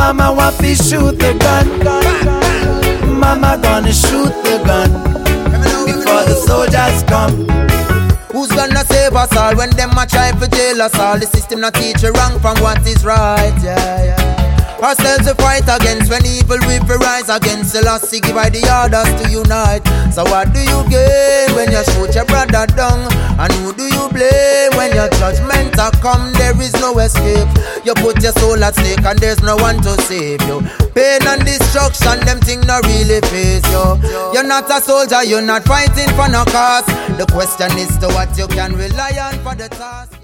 Mama want to shoot the gun. Mama gonna shoot the gun before the soldiers come. Who's gonna save us all when them a try to jail us all? The system not teach you wrong from what is right, yeah. Ourselves we fight against when evil we rise against. The last give by the orders to unite. So what do you gain when you shoot your brother down? And who do you blame when your judgment a come? There is no escape. You put your soul at stake and there's no one to save you. Pain and destruction, them thing not really face you. You're not a soldier, you're not fighting for no cause. The question is to what you can rely on for the task.